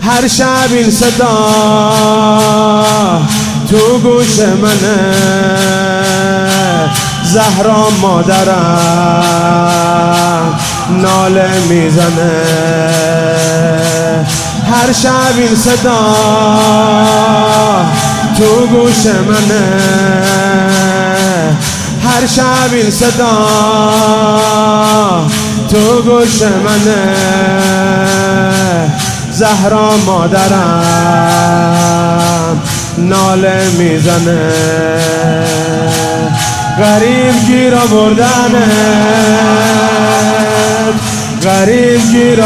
هر شب این صدا تو گوش منه، زهرا مادرم ناله میزنه. هر شب این صدا تو گوش منه، هر شب این صدا تو گوش منه، زهرا مادرم ناله میزنه. غریب گیر آوردنت، غریب گیر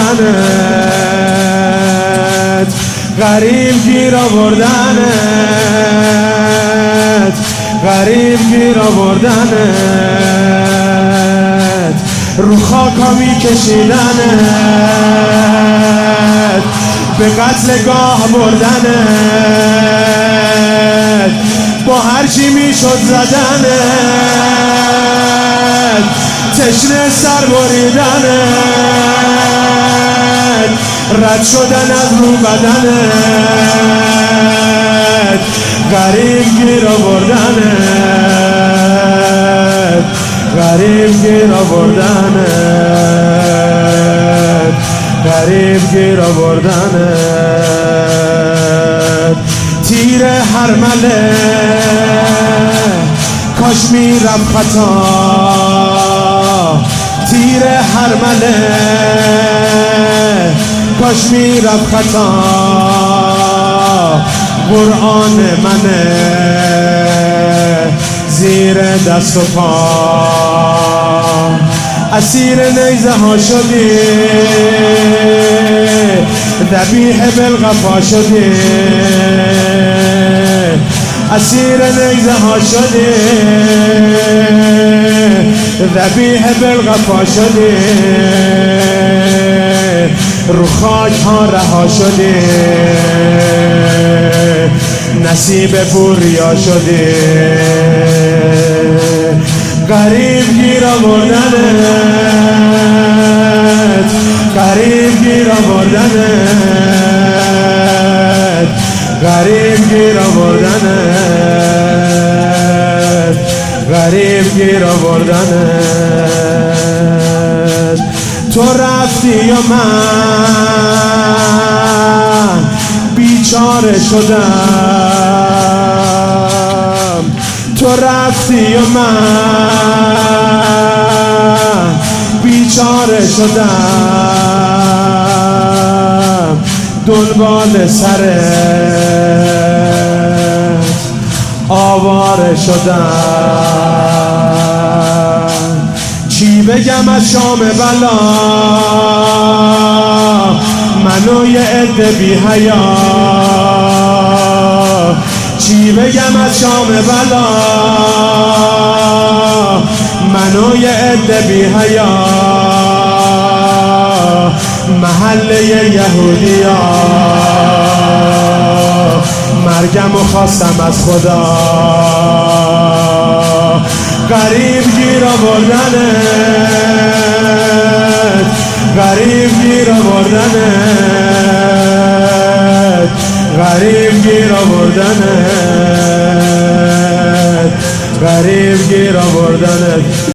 آوردنت، غریب گیر آوردنت، غریب گیر آوردنت، رو خاکا میکشیدنت، به قتل گاه بردنت، با هر چی میشد زدنت، تشنه سر بریدنت، رد شدن از رو بدنت، غریب گیر آوردنت، غریب گیر آوردنت، غریب گیر آوردنت. تیر هرمله کاش میرفت خطا، تیر هرمله کاش میرفت خطا، قرآن منه زیر دست و پا، اسیر نیزه ها شدی، ذبیح بالقفا شدی، اسیر نیزه ها شدی، ذبیح بالقفا شدی، رو خاک ها رها شدی، نصیب بوریا شدی. غریب گیر آوردنت، غریب گیر آوردنت، غریب گیر آوردنت، غریب گیر آوردنت. تو رفتی و من بیچاره شدم، تو رفتی و من بیچاره شدم، دنبال سرت آواره شدم. چی بگم از شام بلا، منو یه عده بی حیا، چی بگم از شام بلا، منو یه عده بی حیا، محله یهودیا، مرگم و خواستم از خدا. غریب گیر آوردنت، غریب گیر آوردنت، غریب گیر آوردنت، غریب گیر آوردنت.